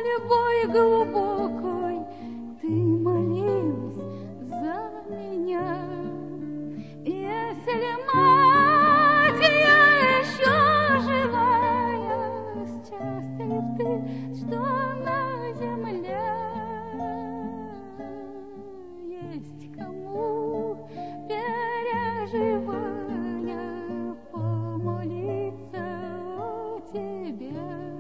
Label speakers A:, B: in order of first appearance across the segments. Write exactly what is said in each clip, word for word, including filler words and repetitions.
A: мольбой глубокой ты молилась за меня. Если, мать, я еще живая, счастлив ты, что на земле есть кому, переживая, помолиться о тебе.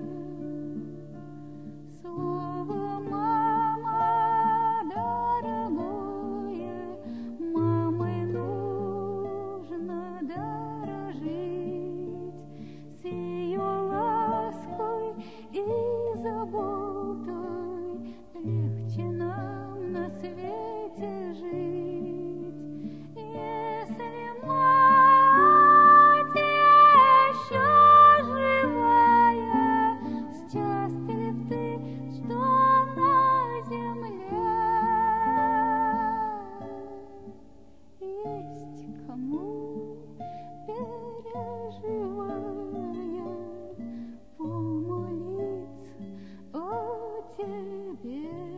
A: Слово «мама» дорогое, мамой нужно дорожить, с ее лаской и заботой легче нам на свете жить. Если, мать, я еще живая, счастлив ты, что на земле есть кому, переживая, помолиться о тебе.